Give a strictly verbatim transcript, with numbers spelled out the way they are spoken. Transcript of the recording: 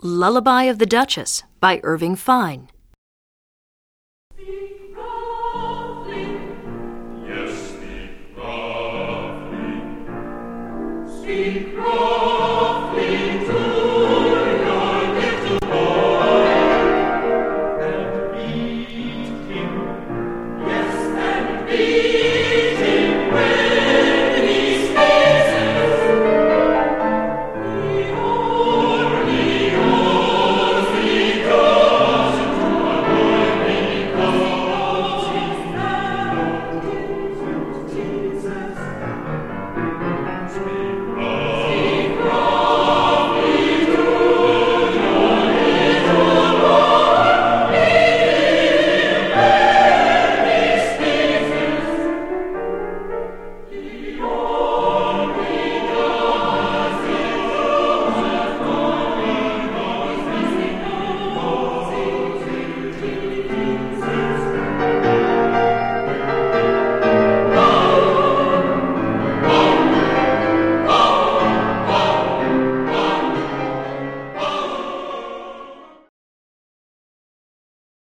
Lullaby of the Duchess by Irving Fine. Speak roughly. Yes, speak roughly. Speak roughly.